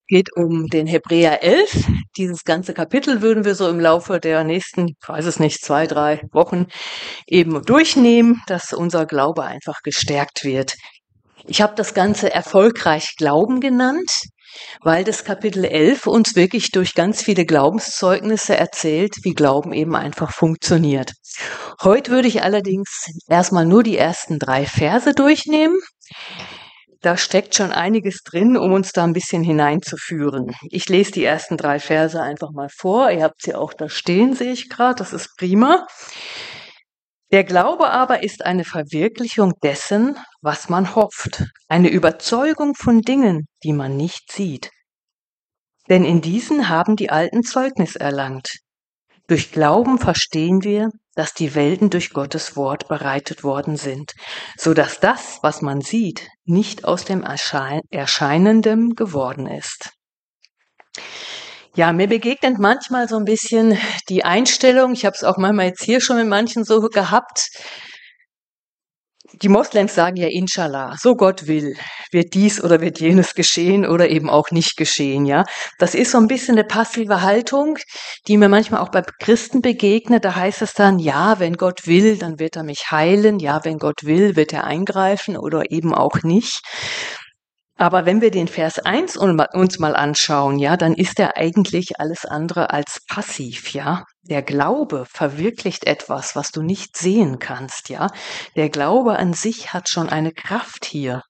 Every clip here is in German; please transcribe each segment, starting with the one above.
geht um den Hebräer 11. Dieses ganze Kapitel würden wir so im Laufe der nächsten, ich weiß es nicht, 2, 3 Wochen eben durchnehmen, dass unser Glaube einfach gestärkt wird. Ich habe das Ganze erfolgreich Glauben genannt, weil das Kapitel 11 uns wirklich durch ganz viele Glaubenszeugnisse erzählt, wie Glauben eben einfach funktioniert. Heute würde ich allerdings erstmal nur die ersten 3 Verse durchnehmen. Da steckt schon einiges drin, um uns da ein bisschen hineinzuführen. Ich lese die ersten 3 Verse einfach mal vor. Ihr habt sie auch da stehen, sehe ich gerade. Das ist prima. Der Glaube aber ist eine Verwirklichung dessen, was man hofft, eine Überzeugung von Dingen, die man nicht sieht. Denn in diesen haben die Alten Zeugnis erlangt. Durch Glauben verstehen wir, dass die Welten durch Gottes Wort bereitet worden sind, so dass das, was man sieht, nicht aus dem Erscheinendem geworden ist. Ja, mir begegnet manchmal so ein bisschen die Einstellung, ich habe es auch manchmal jetzt hier schon mit manchen so gehabt, die Moslems sagen ja Inshallah, so Gott will, wird dies oder wird jenes geschehen oder eben auch nicht geschehen, ja. Das ist so ein bisschen eine passive Haltung, die mir manchmal auch bei Christen begegnet. Da heißt es dann, ja, wenn Gott will, dann wird er mich heilen. Ja, wenn Gott will, wird er eingreifen oder eben auch nicht. Aber wenn wir den Vers 1 uns mal anschauen, ja, dann ist er eigentlich alles andere als passiv, ja. Der Glaube verwirklicht etwas, was du nicht sehen kannst, ja. Der Glaube an sich hat schon eine Kraft hier.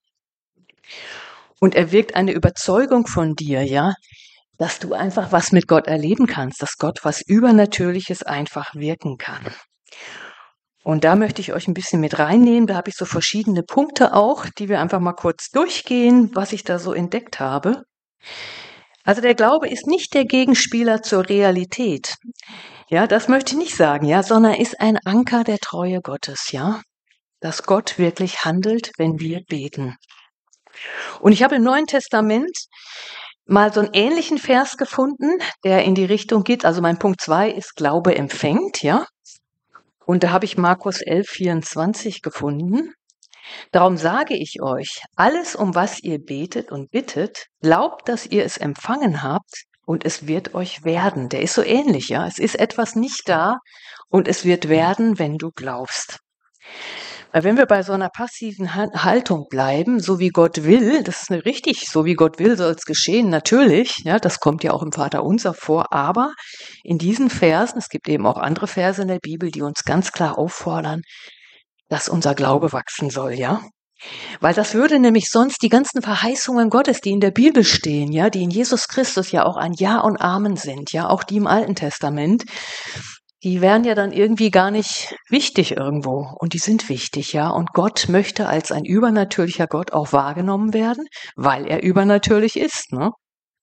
Und er wirkt eine Überzeugung von dir, ja, dass du einfach was mit Gott erleben kannst, dass Gott was Übernatürliches einfach wirken kann. Und da möchte ich euch ein bisschen mit reinnehmen. Da habe ich so verschiedene Punkte auch, die wir einfach mal kurz durchgehen, was ich da so entdeckt habe. Also der Glaube ist nicht der Gegenspieler zur Realität. Ja, das möchte ich nicht sagen, ja, sondern ist ein Anker der Treue Gottes, ja. Dass Gott wirklich handelt, wenn wir beten. Und ich habe im Neuen Testament mal so einen ähnlichen Vers gefunden, der in die Richtung geht. Also mein Punkt 2 ist Glaube empfängt, ja. Und da habe ich Markus 11,24 gefunden. Darum sage ich euch, alles, um was ihr betet und bittet, glaubt, dass ihr es empfangen habt und es wird euch werden. Der ist so ähnlich, ja. Es ist etwas nicht da und es wird werden, wenn du glaubst. Weil wenn wir bei so einer passiven Haltung bleiben, so wie Gott will, das ist richtig, so wie Gott will, soll es geschehen, natürlich, ja, das kommt ja auch im Vaterunser vor, aber in diesen Versen, es gibt eben auch andere Verse in der Bibel, die uns ganz klar auffordern, dass unser Glaube wachsen soll, ja. Weil das würde nämlich sonst die ganzen Verheißungen Gottes, die in der Bibel stehen, ja, die in Jesus Christus ja auch ein Ja und Amen sind, ja, auch die im Alten Testament, die wären ja dann irgendwie gar nicht wichtig irgendwo. Und die sind wichtig, ja. Und Gott möchte als ein übernatürlicher Gott auch wahrgenommen werden, weil er übernatürlich ist, ne?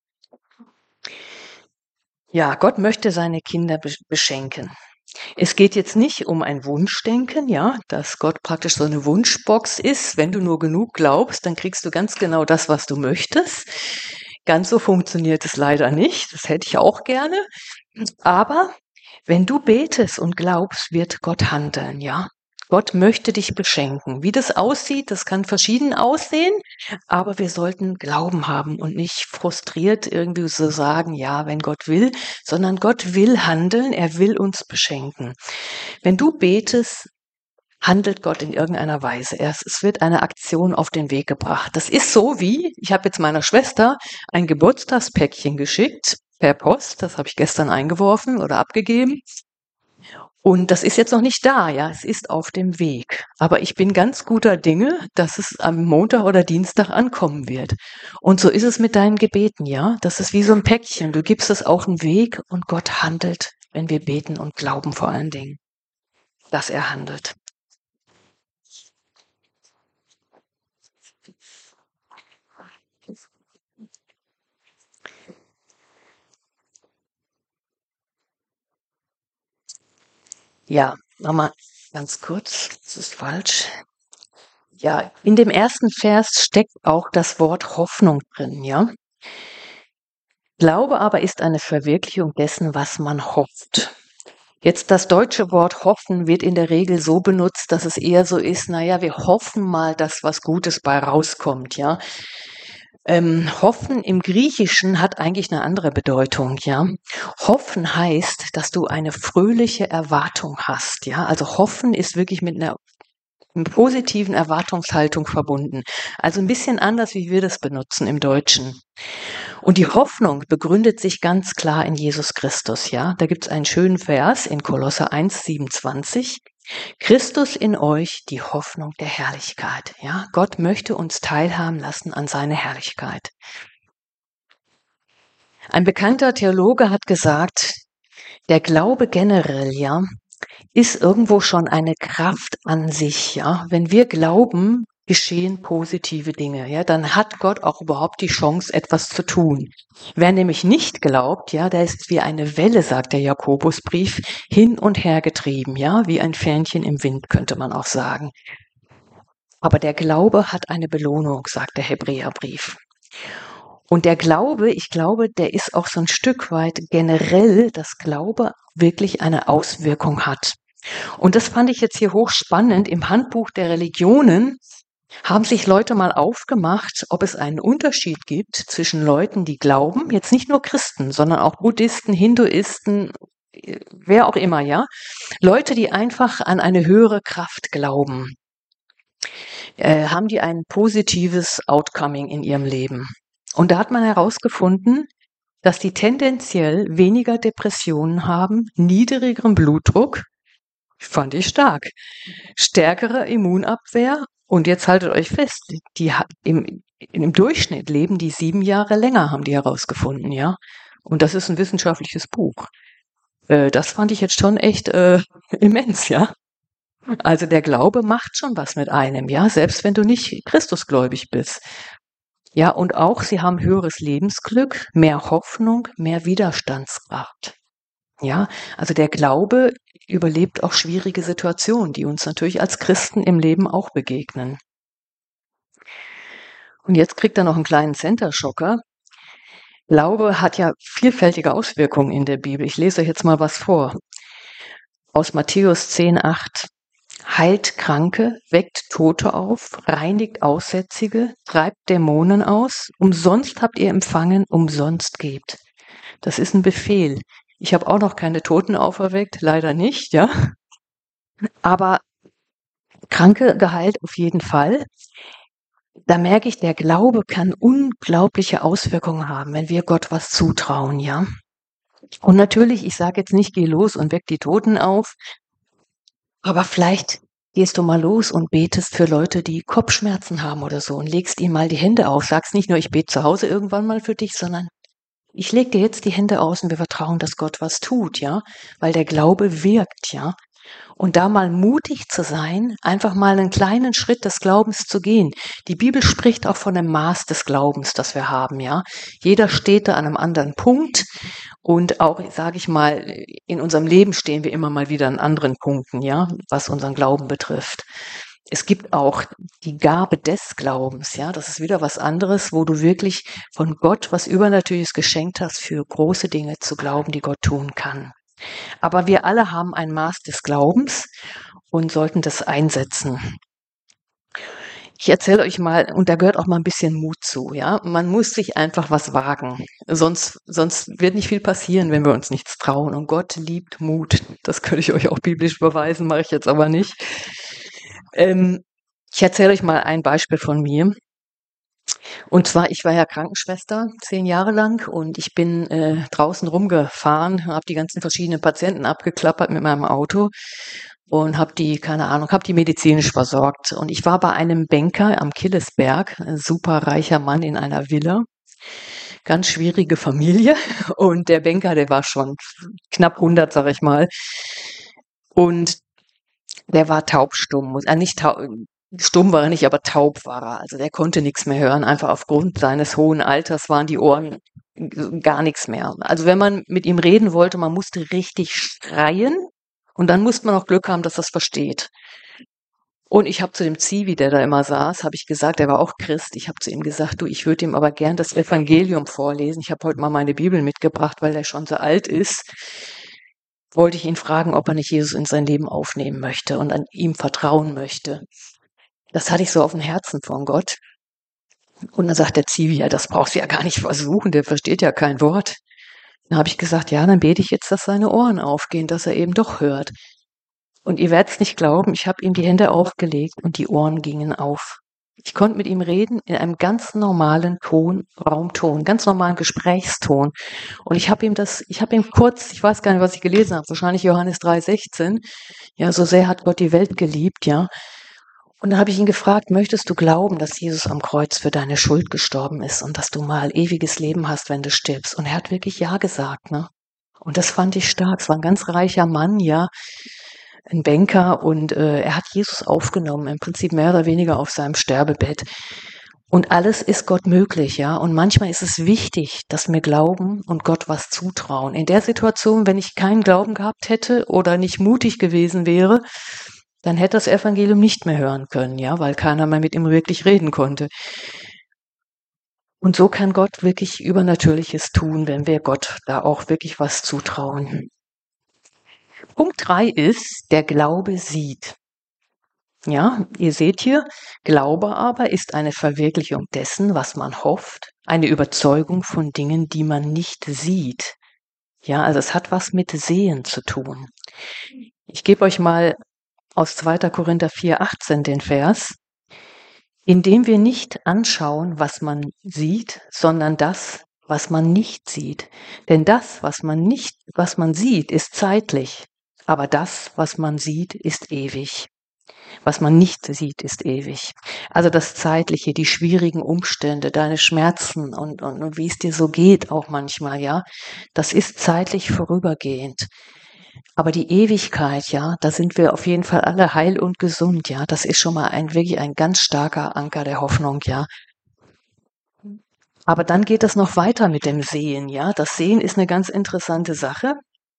Ja, Gott möchte seine Kinder beschenken. Es geht jetzt nicht um ein Wunschdenken, ja, dass Gott praktisch so eine Wunschbox ist. Wenn du nur genug glaubst, dann kriegst du ganz genau das, was du möchtest. Ganz so funktioniert es leider nicht. Das hätte ich auch gerne. Aber wenn du betest und glaubst, wird Gott handeln, ja. Gott möchte dich beschenken. Wie das aussieht, das kann verschieden aussehen, aber wir sollten Glauben haben und nicht frustriert irgendwie so sagen, ja, wenn Gott will, sondern Gott will handeln, er will uns beschenken. Wenn du betest, handelt Gott in irgendeiner Weise. Es wird eine Aktion auf den Weg gebracht. Das ist so wie, ich habe jetzt meiner Schwester ein Geburtstagspäckchen geschickt per Post, das habe ich gestern eingeworfen oder abgegeben. Und das ist jetzt noch nicht da, ja, es ist auf dem Weg. Aber ich bin ganz guter Dinge, dass es am Montag oder Dienstag ankommen wird. Und so ist es mit deinen Gebeten, ja. Das ist wie so ein Päckchen. Du gibst es auf den Weg und Gott handelt, wenn wir beten und glauben vor allen Dingen, dass er handelt. Ja, nochmal ganz kurz, das ist falsch. Ja, in dem ersten Vers steckt auch das Wort Hoffnung drin, ja. Glaube aber ist eine Verwirklichung dessen, was man hofft. Jetzt das deutsche Wort hoffen wird in der Regel so benutzt, dass es eher so ist, naja, wir hoffen mal, dass was Gutes bei rauskommt, ja. Hoffen im Griechischen hat eigentlich eine andere Bedeutung, ja. Hoffen heißt, dass du eine fröhliche Erwartung hast, ja. Also Hoffen ist wirklich mit einer positiven Erwartungshaltung verbunden. Also ein bisschen anders, wie wir das benutzen im Deutschen. Und die Hoffnung begründet sich ganz klar in Jesus Christus, ja. Da gibt's einen schönen Vers in Kolosser 1,27. Christus in euch, die Hoffnung der Herrlichkeit. Ja, Gott möchte uns teilhaben lassen an seine Herrlichkeit. Ein bekannter Theologe hat gesagt, der Glaube generell, ja, ist irgendwo schon eine Kraft an sich, ja. Wenn wir glauben, geschehen positive Dinge, ja, dann hat Gott auch überhaupt die Chance, etwas zu tun. Wer nämlich nicht glaubt, ja, der ist wie eine Welle, sagt der Jakobusbrief, hin und her getrieben, ja, wie ein Fähnchen im Wind, könnte man auch sagen. Aber der Glaube hat eine Belohnung, sagt der Hebräerbrief. Und der Glaube, ich glaube, der ist auch so ein Stück weit generell, dass Glaube wirklich eine Auswirkung hat. Und das fand ich jetzt hier hochspannend. Im Handbuch der Religionen haben sich Leute mal aufgemacht, ob es einen Unterschied gibt zwischen Leuten, die glauben, jetzt nicht nur Christen, sondern auch Buddhisten, Hinduisten, wer auch immer, ja. Leute, die einfach an eine höhere Kraft glauben. Haben die ein positives Outcoming in ihrem Leben. Und da hat man herausgefunden, dass die tendenziell weniger Depressionen haben, niedrigeren Blutdruck, fand ich stark, stärkere Immunabwehr und jetzt haltet euch fest, im Durchschnitt leben die 7 Jahre länger, haben die herausgefunden, ja. Und das ist ein wissenschaftliches Buch. Das fand ich jetzt schon echt immens, ja. Also der Glaube macht schon was mit einem, ja, selbst wenn du nicht Christusgläubig bist. Ja, und auch sie haben höheres Lebensglück, mehr Hoffnung, mehr Widerstandskraft. Ja, also der Glaube überlebt auch schwierige Situationen, die uns natürlich als Christen im Leben auch begegnen. Und jetzt kriegt er noch einen kleinen Center-Schocker. Glaube hat ja vielfältige Auswirkungen in der Bibel. Ich lese euch jetzt mal was vor. Aus Matthäus 10,8. Heilt Kranke, weckt Tote auf, reinigt Aussätzige, treibt Dämonen aus. Umsonst habt ihr empfangen, umsonst gebt. Das ist ein Befehl. Ich habe auch noch keine Toten auferweckt, leider nicht, ja. Aber Kranke geheilt auf jeden Fall. Da merke ich, der Glaube kann unglaubliche Auswirkungen haben, wenn wir Gott was zutrauen, ja. Und natürlich, ich sage jetzt nicht, geh los und weck die Toten auf, aber vielleicht gehst du mal los und betest für Leute, die Kopfschmerzen haben oder so und legst ihnen mal die Hände auf. Sagst nicht nur, ich bete zu Hause irgendwann mal für dich, sondern ich leg dir jetzt die Hände aus und wir vertrauen, dass Gott was tut, ja, weil der Glaube wirkt, ja. Und da mal mutig zu sein, einfach mal einen kleinen Schritt des Glaubens zu gehen. Die Bibel spricht auch von dem Maß des Glaubens, das wir haben, ja. Jeder steht da an einem anderen Punkt und auch, sage ich mal, in unserem Leben stehen wir immer mal wieder an anderen Punkten, ja, was unseren Glauben betrifft. Es gibt auch die Gabe des Glaubens, ja, das ist wieder was anderes, wo du wirklich von Gott was Übernatürliches geschenkt hast, für große Dinge zu glauben, die Gott tun kann. Aber wir alle haben ein Maß des Glaubens und sollten das einsetzen. Ich erzähle euch mal, und da gehört auch mal ein bisschen Mut zu, ja. Man muss sich einfach was wagen. Sonst wird nicht viel passieren, wenn wir uns nichts trauen. Und Gott liebt Mut. Das könnte ich euch auch biblisch beweisen, mache ich jetzt aber nicht. Ich erzähle euch mal ein Beispiel von mir. Und zwar, ich war ja Krankenschwester 10 Jahre lang und ich bin draußen rumgefahren, habe die ganzen verschiedenen Patienten abgeklappert mit meinem Auto und habe die, keine Ahnung, habe die medizinisch versorgt. Und ich war bei einem Banker am Killesberg, ein super reicher Mann in einer Villa, ganz schwierige Familie. Und der Banker, der war schon knapp 100, sag ich mal. Und der war taubstumm, nicht taub, stumm war er nicht, aber taub war er. Also der konnte nichts mehr hören. Einfach aufgrund seines hohen Alters waren die Ohren gar nichts mehr. Also wenn man mit ihm reden wollte, man musste richtig schreien und dann musste man auch Glück haben, dass das versteht. Und ich habe zu dem Zivi, der da immer saß, habe ich gesagt, er war auch Christ, ich habe zu ihm gesagt, du, ich würde ihm aber gern das Evangelium vorlesen. Ich habe heute mal meine Bibel mitgebracht, weil er schon so alt ist. Wollte ich ihn fragen, ob er nicht Jesus in sein Leben aufnehmen möchte und an ihm vertrauen möchte. Das hatte ich so auf dem Herzen von Gott. Und dann sagt der Zivi, ja, das brauchst du ja gar nicht versuchen, der versteht ja kein Wort. Dann habe ich gesagt, ja, dann bete ich jetzt, dass seine Ohren aufgehen, dass er eben doch hört. Und ihr werdet es nicht glauben, ich habe ihm die Hände aufgelegt und die Ohren gingen auf. Ich konnte mit ihm reden in einem ganz normalen Raumton, ganz normalen Gesprächston. Und ich habe ihm kurz, ich weiß gar nicht, was ich gelesen habe, wahrscheinlich Johannes 3,16, ja, so sehr hat Gott die Welt geliebt, ja. Und dann habe ich ihn gefragt, möchtest du glauben, dass Jesus am Kreuz für deine Schuld gestorben ist und dass du mal ewiges Leben hast, wenn du stirbst? Und er hat wirklich ja gesagt, ne? Und das fand ich stark. Es war ein ganz reicher Mann, ja, ein Banker, und er hat Jesus aufgenommen, im Prinzip mehr oder weniger auf seinem Sterbebett. Und alles ist Gott möglich, ja. Und manchmal ist es wichtig, dass wir glauben und Gott was zutrauen. In der Situation, wenn ich keinen Glauben gehabt hätte oder nicht mutig gewesen wäre, dann hätte das Evangelium nicht mehr hören können, ja, weil keiner mehr mit ihm wirklich reden konnte. Und so kann Gott wirklich Übernatürliches tun, wenn wir Gott da auch wirklich was zutrauen. Punkt 3 ist, der Glaube sieht. Ja, ihr seht hier, Glaube aber ist eine Verwirklichung dessen, was man hofft, eine Überzeugung von Dingen, die man nicht sieht. Ja, also es hat was mit Sehen zu tun. Ich gebe euch mal aus 2. Korinther 4,18 den Vers. Indem wir nicht anschauen, was man sieht, sondern das, was man nicht sieht. Denn das, was man sieht, ist zeitlich. Aber das, was man sieht, ist ewig. Was man nicht sieht, ist ewig. Also das Zeitliche, die schwierigen Umstände, deine Schmerzen und wie es dir so geht auch manchmal, ja, das ist zeitlich vorübergehend. Aber die Ewigkeit, ja, da sind wir auf jeden Fall alle heil und gesund, ja. Das ist schon mal wirklich ein ganz starker Anker der Hoffnung, ja. Aber dann geht es noch weiter mit dem Sehen, ja. Das Sehen ist eine ganz interessante Sache,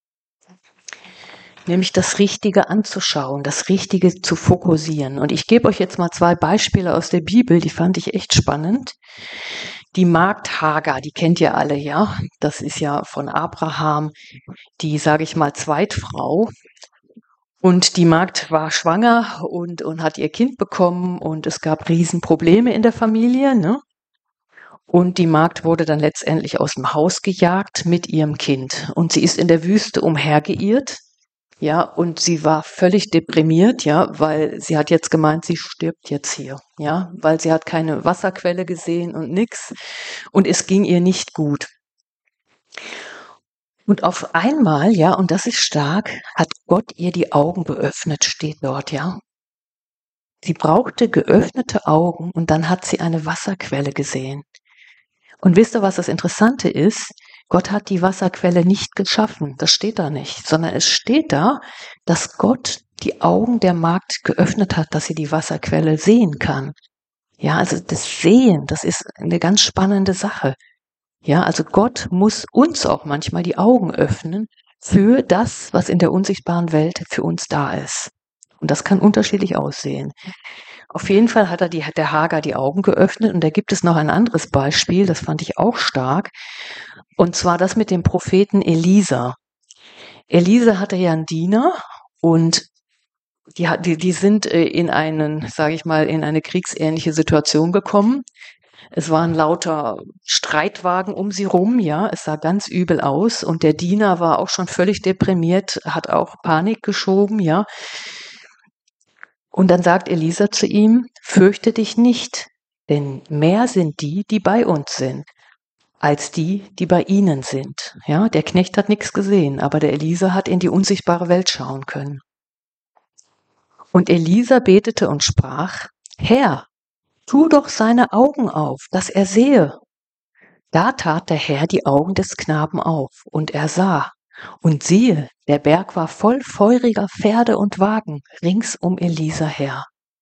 nämlich das Richtige anzuschauen, das Richtige zu fokussieren. Und ich gebe euch jetzt mal 2 Beispiele aus der Bibel, die fand ich echt spannend. Die Magd Hagar, die kennt ihr alle, ja. Das ist ja von Abraham die, sage ich mal, Zweitfrau. Und die Magd war schwanger und hat ihr Kind bekommen und es gab Riesenprobleme in der Familie, ne? Und die Magd wurde dann letztendlich aus dem Haus gejagt mit ihrem Kind. Und sie ist in der Wüste umhergeirrt, ja, und sie war völlig deprimiert, ja, weil sie hat jetzt gemeint, sie stirbt jetzt hier, ja, weil sie hat keine Wasserquelle gesehen und nix. Und es ging ihr nicht gut. Und auf einmal, ja, und das ist stark, hat Gott ihr die Augen geöffnet, steht dort, ja. Sie brauchte geöffnete Augen und dann hat sie eine Wasserquelle gesehen. Und wisst ihr, was das Interessante ist? Gott hat die Wasserquelle nicht geschaffen, das steht da nicht, sondern es steht da, dass Gott die Augen der Magd geöffnet hat, dass sie die Wasserquelle sehen kann. Ja, also das Sehen, das ist eine ganz spannende Sache. Ja, also Gott muss uns auch manchmal die Augen öffnen für das, was in der unsichtbaren Welt für uns da ist. Und das kann unterschiedlich aussehen. Auf jeden Fall hat der Hagar die Augen geöffnet, und da gibt es noch ein anderes Beispiel, das fand ich auch stark, und zwar das mit dem Propheten Elisa. Elisa hatte ja einen Diener, und die sind in sage ich mal, in eine kriegsähnliche Situation gekommen. Es waren lauter Streitwagen um sie rum, ja, es sah ganz übel aus, und der Diener war auch schon völlig deprimiert, hat auch Panik geschoben, ja. Und dann sagt Elisa zu ihm, fürchte dich nicht, denn mehr sind die, die bei uns sind, als die, die bei ihnen sind. Ja, der Knecht hat nichts gesehen, aber der Elisa hat in die unsichtbare Welt schauen können. Und Elisa betete und sprach, Herr, tu doch seine Augen auf, dass er sehe. Da tat der Herr die Augen des Knaben auf, und er sah. Und siehe, der Berg war voll feuriger Pferde und Wagen rings um Elisa her.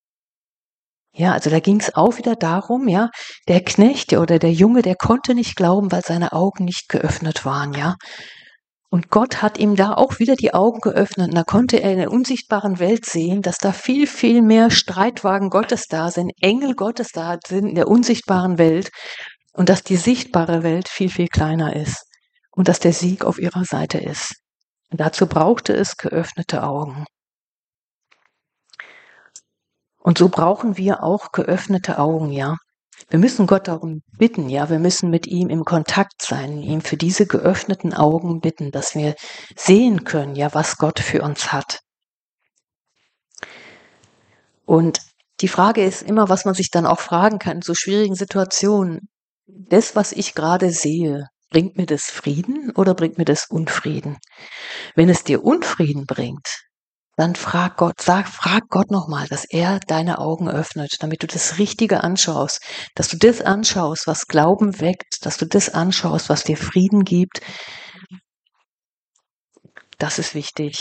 Ja, also da ging es auch wieder darum, ja, der Knecht oder der Junge, der konnte nicht glauben, weil seine Augen nicht geöffnet waren, ja. Und Gott hat ihm da auch wieder die Augen geöffnet, und da konnte er in der unsichtbaren Welt sehen, dass da viel, viel mehr Streitwagen Gottes da sind, Engel Gottes da sind in der unsichtbaren Welt, und dass die sichtbare Welt viel, viel kleiner ist und dass der Sieg auf ihrer Seite ist. Und dazu brauchte es geöffnete Augen. Und so brauchen wir auch geöffnete Augen, ja. Wir müssen Gott darum bitten, ja, wir müssen mit ihm im Kontakt sein, ihm für diese geöffneten Augen bitten, dass wir sehen können, ja, was Gott für uns hat. Und die Frage ist immer, was man sich dann auch fragen kann in so schwierigen Situationen. Das, was ich gerade sehe, bringt mir das Frieden oder bringt mir das Unfrieden? Wenn es dir Unfrieden bringt, dann frag Gott nochmal, dass er deine Augen öffnet, damit du das Richtige anschaust, dass du das anschaust, was Glauben weckt, dass du das anschaust, was dir Frieden gibt. Das ist wichtig.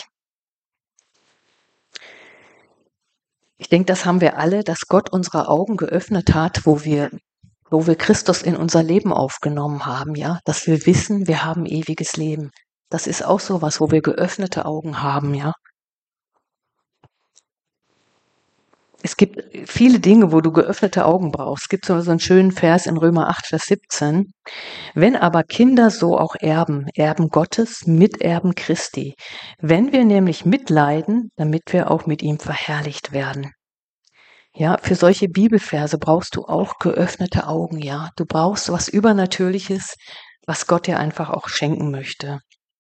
Ich denke, das haben wir alle, dass Gott unsere Augen geöffnet hat, wo wir Christus in unser Leben aufgenommen haben, ja, dass wir wissen, wir haben ewiges Leben. Das ist auch so was, wo wir geöffnete Augen haben, ja. Es gibt viele Dinge, wo du geöffnete Augen brauchst. Es gibt so einen schönen Vers in Römer 8, Vers 17. Wenn aber Kinder so auch erben, Erben Gottes, Miterben Christi. Wenn wir nämlich mitleiden, damit wir auch mit ihm verherrlicht werden. Ja, für solche Bibelverse brauchst du auch geöffnete Augen, ja. Du brauchst was Übernatürliches, was Gott dir einfach auch schenken möchte.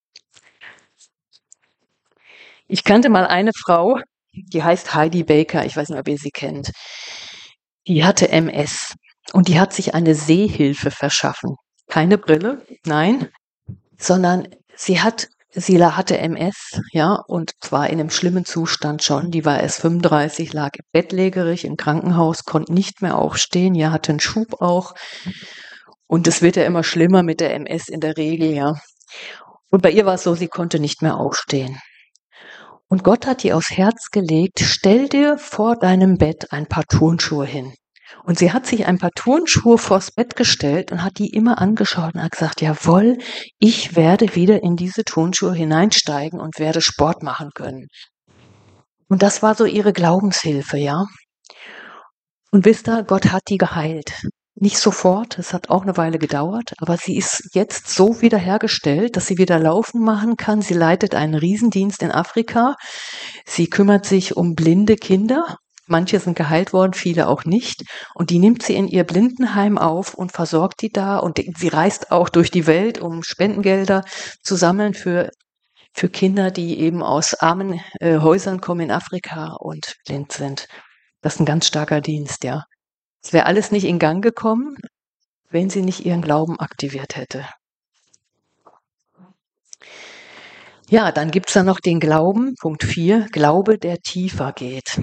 Ich kannte mal eine Frau, die heißt Heidi Baker, ich weiß nicht, ob ihr sie kennt. Die hatte MS und die hat sich eine Sehhilfe verschaffen. Keine Brille, nein, sondern sie hatte MS, ja, und zwar in einem schlimmen Zustand schon. Die war erst 35, lag bettlägerig im Krankenhaus, konnte nicht mehr aufstehen, ja, hatte einen Schub auch. Und es wird ja immer schlimmer mit der MS in der Regel, ja. Und bei ihr war es so, sie konnte nicht mehr aufstehen. Und Gott hat ihr aufs Herz gelegt, stell dir vor deinem Bett ein paar Turnschuhe hin. Und sie hat sich ein paar Turnschuhe vors Bett gestellt und hat die immer angeschaut und hat gesagt, jawohl, ich werde wieder in diese Turnschuhe hineinsteigen und werde Sport machen können. Und das war so ihre Glaubenshilfe, ja. Und wisst ihr, Gott hat die geheilt. Nicht sofort, es hat auch eine Weile gedauert, aber sie ist jetzt so wiederhergestellt, dass sie wieder laufen machen kann. Sie leitet einen Riesendienst in Afrika. Sie kümmert sich um blinde Kinder. Manche sind geheilt worden, viele auch nicht. Und die nimmt sie in ihr Blindenheim auf und versorgt die da. Und sie reist auch durch die Welt, um Spendengelder zu sammeln für Kinder, die eben aus armen Häusern kommen in Afrika und blind sind. Das ist ein ganz starker Dienst, ja. Es wäre alles nicht in Gang gekommen, wenn sie nicht ihren Glauben aktiviert hätte. Ja, dann gibt's da noch den Glauben, Punkt 4, Glaube, der tiefer geht.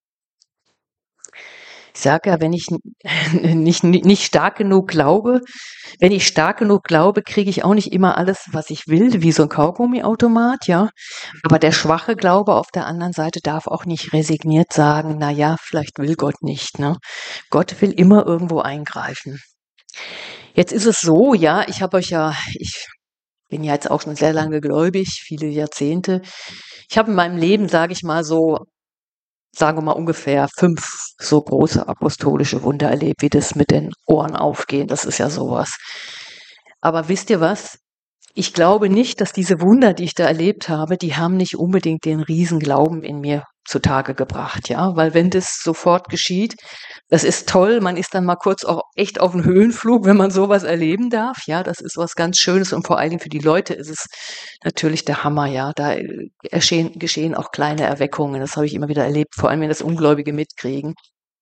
Ich sage ja, wenn ich nicht stark genug glaube, wenn ich stark genug glaube, kriege ich auch nicht immer alles, was ich will, wie so ein Kaugummiautomat, ja. Aber der schwache Glaube auf der anderen Seite darf auch nicht resigniert sagen, na ja, vielleicht will Gott nicht, ne? Gott will immer irgendwo eingreifen. Jetzt ist es so, ja, ich bin ja jetzt auch schon sehr lange gläubig, viele Jahrzehnte. Ich habe in meinem Leben, sage ich mal so, sagen wir mal ungefähr 5 so große apostolische Wunder erlebt, wie das mit den Ohren aufgehen. Das ist ja sowas. Aber wisst ihr was? Ich glaube nicht, dass diese Wunder, die ich da erlebt habe, die haben nicht unbedingt den Riesenglauben in mir zutage gebracht, ja, weil wenn das sofort geschieht, das ist toll, man ist dann mal kurz auch echt auf dem Höhenflug, wenn man sowas erleben darf, ja, das ist was ganz Schönes und vor allen Dingen für die Leute ist es natürlich der Hammer, ja, da geschehen auch kleine Erweckungen, das habe ich immer wieder erlebt, vor allem wenn das Ungläubige mitkriegen.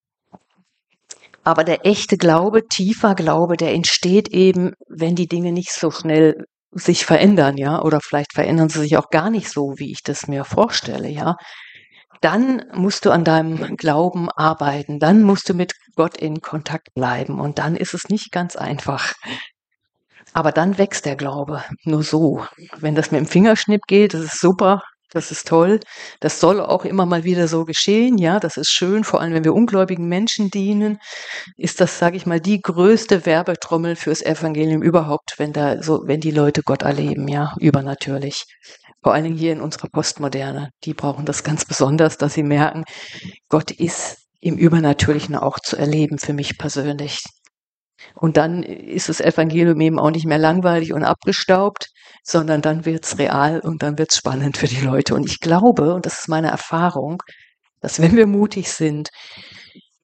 Aber der echte Glaube, tiefer Glaube, der entsteht eben, wenn die Dinge nicht so schnell sich verändern, ja, oder vielleicht verändern sie sich auch gar nicht so, wie ich das mir vorstelle, ja. Dann musst du an deinem Glauben arbeiten, dann musst du mit Gott in Kontakt bleiben und dann ist es nicht ganz einfach. Aber dann wächst der Glaube, nur so. Wenn das mit dem Fingerschnipp geht, das ist super, das ist toll. Das soll auch immer mal wieder so geschehen, ja, das ist schön, vor allem wenn wir ungläubigen Menschen dienen, ist das, sage ich mal, die größte Werbetrommel fürs Evangelium überhaupt, wenn die Leute Gott erleben, ja, übernatürlich. Vor allen Dingen hier in unserer Postmoderne, die brauchen das ganz besonders, dass sie merken, Gott ist im Übernatürlichen auch zu erleben, für mich persönlich. Und dann ist das Evangelium eben auch nicht mehr langweilig und abgestaubt, sondern dann wird's real und dann wird's spannend für die Leute. Und ich glaube, und das ist meine Erfahrung, dass wenn wir mutig sind,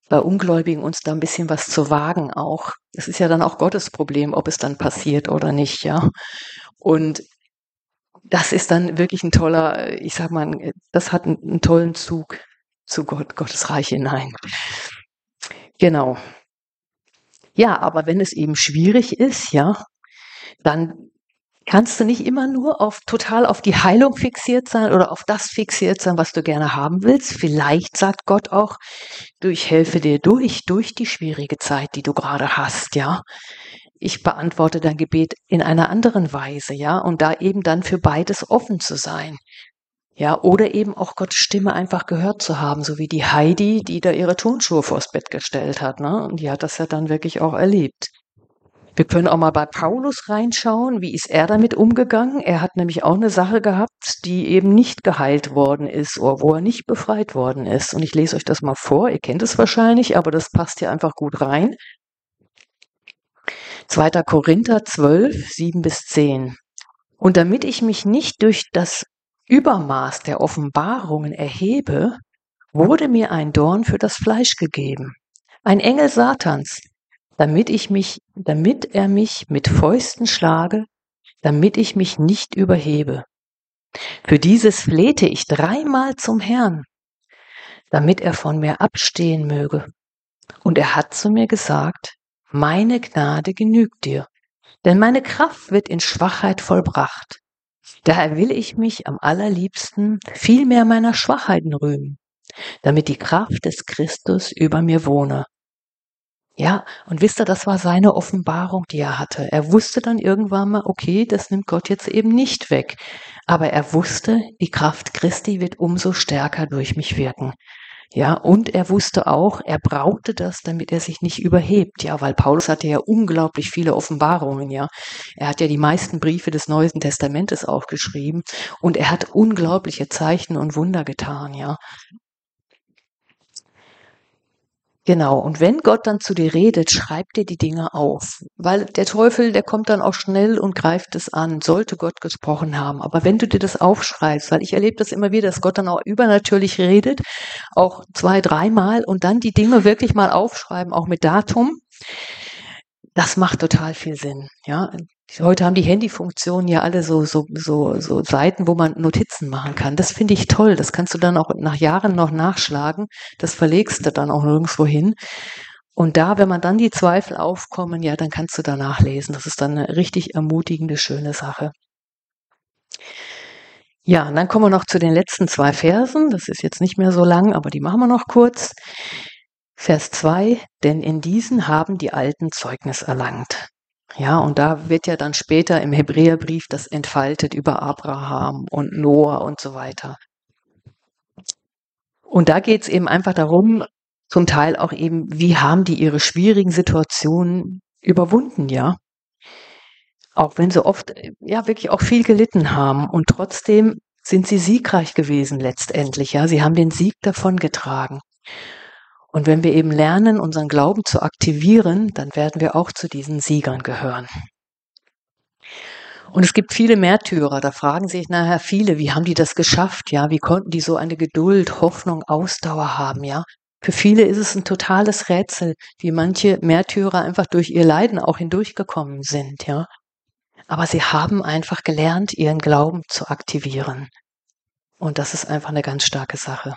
bei Ungläubigen uns da ein bisschen was zu wagen auch. Es ist ja dann auch Gottes Problem, ob es dann passiert oder nicht, ja. Und das ist dann wirklich ein toller, ich sag mal, das hat einen tollen Zug zu Gottes Reich hinein. Genau. Ja, aber wenn es eben schwierig ist, ja, dann kannst du nicht immer nur total auf die Heilung fixiert sein oder auf das fixiert sein, was du gerne haben willst. Vielleicht sagt Gott auch, du, ich helfe dir durch die schwierige Zeit, die du gerade hast, ja. Ich beantworte dein Gebet in einer anderen Weise, ja, und da eben dann für beides offen zu sein. Ja, oder eben auch Gottes Stimme einfach gehört zu haben, so wie die Heidi, die da ihre Turnschuhe vors Bett gestellt hat, ne? Und die hat das ja dann wirklich auch erlebt. Wir können auch mal bei Paulus reinschauen, wie ist er damit umgegangen? Er hat nämlich auch eine Sache gehabt, die eben nicht geheilt worden ist oder wo er nicht befreit worden ist. Und ich lese euch das mal vor, ihr kennt es wahrscheinlich, aber das passt hier einfach gut rein. 2. Korinther 12, 7-10. Und damit ich mich nicht durch das Übermaß der Offenbarungen erhebe, wurde mir ein Dorn für das Fleisch gegeben, ein Engel Satans, damit er mich mit Fäusten schlage, damit ich mich nicht überhebe. Für dieses flehte ich 3-mal zum Herrn, damit er von mir abstehen möge. Und er hat zu mir gesagt, meine Gnade genügt dir, denn meine Kraft wird in Schwachheit vollbracht. Daher will ich mich am allerliebsten vielmehr meiner Schwachheiten rühmen, damit die Kraft des Christus über mir wohne. Ja, und wisst ihr, das war seine Offenbarung, die er hatte. Er wusste dann irgendwann mal, okay, das nimmt Gott jetzt eben nicht weg. Aber er wusste, die Kraft Christi wird umso stärker durch mich wirken. Ja, und er wusste auch, er brauchte das, damit er sich nicht überhebt. Ja, weil Paulus hatte ja unglaublich viele Offenbarungen, ja. Er hat ja die meisten Briefe des Neuen Testamentes auch geschrieben und er hat unglaubliche Zeichen und Wunder getan, ja. Genau, und wenn Gott dann zu dir redet, schreib dir die Dinge auf, weil der Teufel, der kommt dann auch schnell und greift es an, sollte Gott gesprochen haben. Aber wenn du dir das aufschreibst, weil ich erlebe das immer wieder, dass Gott dann auch übernatürlich redet, auch 2-, 3-mal und dann die Dinge wirklich mal aufschreiben, auch mit Datum, das macht total viel Sinn, ja. Heute haben die Handyfunktionen ja alle so Seiten, wo man Notizen machen kann. Das finde ich toll. Das kannst du dann auch nach Jahren noch nachschlagen. Das verlegst du dann auch nirgendwo hin. Und da, wenn man dann die Zweifel aufkommen, ja, dann kannst du da nachlesen. Das ist dann eine richtig ermutigende, schöne Sache. Ja, und dann kommen wir noch zu den letzten 2 Versen. Das ist jetzt nicht mehr so lang, aber die machen wir noch kurz. Vers 2, denn in diesen haben die Alten Zeugnis erlangt. Ja, und da wird ja dann später im Hebräerbrief das entfaltet über Abraham und Noah und so weiter. Und da geht es eben einfach darum, zum Teil auch eben, wie haben die ihre schwierigen Situationen überwunden, ja. Auch wenn sie oft, ja, wirklich auch viel gelitten haben. Und trotzdem sind sie siegreich gewesen letztendlich, ja. Sie haben den Sieg davongetragen. Und wenn wir eben lernen, unseren Glauben zu aktivieren, dann werden wir auch zu diesen Siegern gehören. Und es gibt viele Märtyrer, da fragen sich nachher viele, wie haben die das geschafft, ja? Wie konnten die so eine Geduld, Hoffnung, Ausdauer haben, ja? Für viele ist es ein totales Rätsel, wie manche Märtyrer einfach durch ihr Leiden auch hindurchgekommen sind, ja? Aber sie haben einfach gelernt, ihren Glauben zu aktivieren. Und das ist einfach eine ganz starke Sache.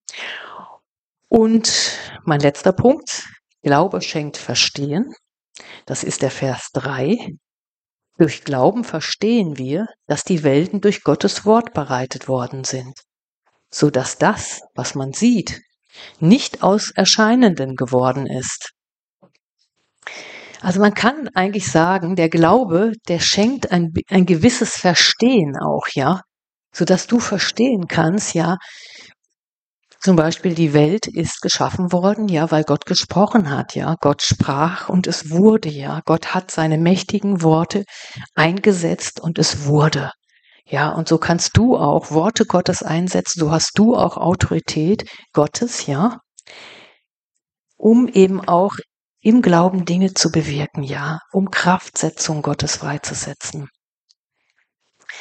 Und mein letzter Punkt, Glaube schenkt Verstehen. Das ist der Vers 3. Durch Glauben verstehen wir, dass die Welten durch Gottes Wort bereitet worden sind, so dass das, was man sieht, nicht aus Erscheinenden geworden ist. Also man kann eigentlich sagen, der Glaube, der schenkt ein gewisses Verstehen auch, ja, so dass du verstehen kannst, ja, zum Beispiel die Welt ist geschaffen worden, ja, weil Gott gesprochen hat, ja. Gott sprach und es wurde, ja. Gott hat seine mächtigen Worte eingesetzt und es wurde. Ja, und so kannst du auch Worte Gottes einsetzen, so hast du auch Autorität Gottes, ja, um eben auch im Glauben Dinge zu bewirken, ja, um Kraftsetzung Gottes freizusetzen.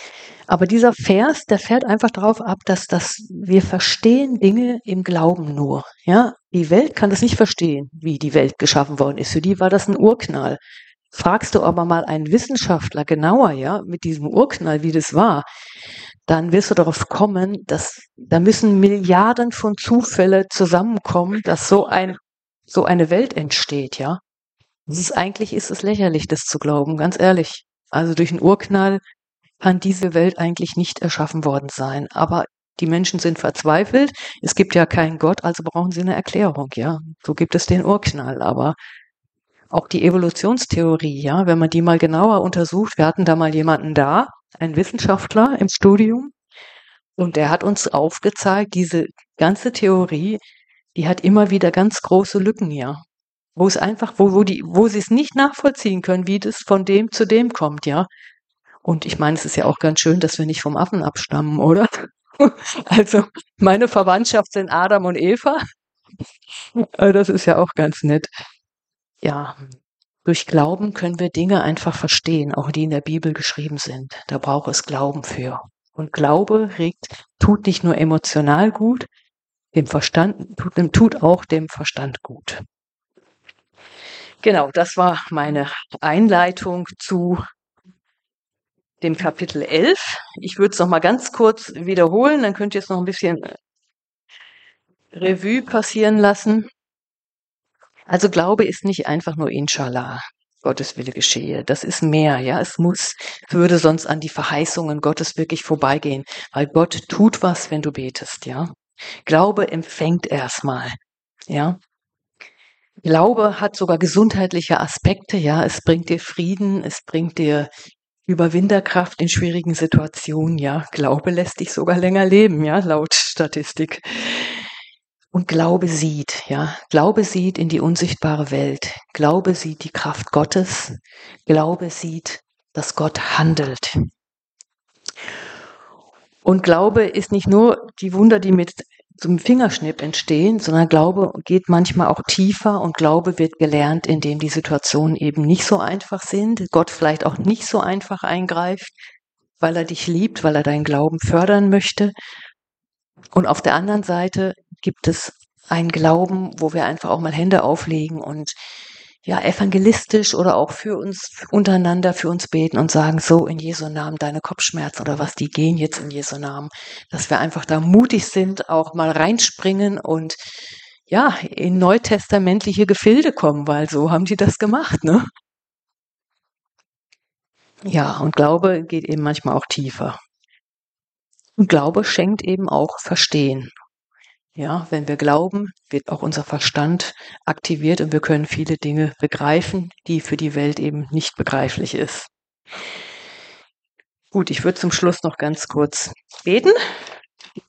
Aber dieser Vers, der fährt einfach darauf ab, dass wir verstehen Dinge im Glauben nur. Ja, die Welt kann das nicht verstehen, wie die Welt geschaffen worden ist. Für die war das ein Urknall. Fragst du aber mal einen Wissenschaftler genauer, ja, mit diesem Urknall, wie das war, dann wirst du darauf kommen, dass da müssen Milliarden von Zufälle zusammenkommen, dass so eine Welt entsteht, ja. Eigentlich ist es lächerlich, das zu glauben, ganz ehrlich. Also durch einen Urknall kann diese Welt eigentlich nicht erschaffen worden sein. Aber die Menschen sind verzweifelt. Es gibt ja keinen Gott, also brauchen sie eine Erklärung, ja. So gibt es den Urknall. Aber auch die Evolutionstheorie, ja, wenn man die mal genauer untersucht, wir hatten da mal jemanden da, einen Wissenschaftler im Studium, und der hat uns aufgezeigt, diese ganze Theorie, die hat immer wieder ganz große Lücken, ja. Wo es einfach, wo sie es nicht nachvollziehen können, wie das von dem zu dem kommt, ja. Und ich meine, es ist ja auch ganz schön, dass wir nicht vom Affen abstammen, oder? Also, meine Verwandtschaft sind Adam und Eva. Das ist ja auch ganz nett. Ja, durch Glauben können wir Dinge einfach verstehen, auch die in der Bibel geschrieben sind. Da braucht es Glauben für. Und Glaube tut nicht nur emotional gut, tut auch dem Verstand gut. Genau, das war meine Einleitung zu dem Kapitel 11. Ich würde es noch mal ganz kurz wiederholen, dann könnt ihr es noch ein bisschen Revue passieren lassen. Also Glaube ist nicht einfach nur Inshallah, Gottes Wille geschehe. Das ist mehr, ja. Es würde sonst an die Verheißungen Gottes wirklich vorbeigehen, weil Gott tut was, wenn du betest, ja. Glaube empfängt erstmal, ja. Glaube hat sogar gesundheitliche Aspekte, ja. Es bringt dir Frieden, es bringt dir Überwinderkraft in schwierigen Situationen, ja. Glaube lässt dich sogar länger leben, ja, laut Statistik. Und Glaube sieht, ja. Glaube sieht in die unsichtbare Welt. Glaube sieht die Kraft Gottes. Glaube sieht, dass Gott handelt. Und Glaube ist nicht nur die Wunder, die mit so einem Fingerschnipp entstehen, sondern Glaube geht manchmal auch tiefer und Glaube wird gelernt, indem die Situationen eben nicht so einfach sind, Gott vielleicht auch nicht so einfach eingreift, weil er dich liebt, weil er deinen Glauben fördern möchte. Und auf der anderen Seite gibt es einen Glauben, wo wir einfach auch mal Hände auflegen und ja, evangelistisch oder auch für uns untereinander für uns beten und sagen, so in Jesu Namen deine Kopfschmerzen oder was, die gehen jetzt in Jesu Namen, dass wir einfach da mutig sind, auch mal reinspringen und ja, in neutestamentliche Gefilde kommen, weil so haben die das gemacht, ne? Ja, und Glaube geht eben manchmal auch tiefer. Und Glaube schenkt eben auch Verstehen. Ja, wenn wir glauben, wird auch unser Verstand aktiviert und wir können viele Dinge begreifen, die für die Welt eben nicht begreiflich ist. Gut, ich würde zum Schluss noch ganz kurz beten.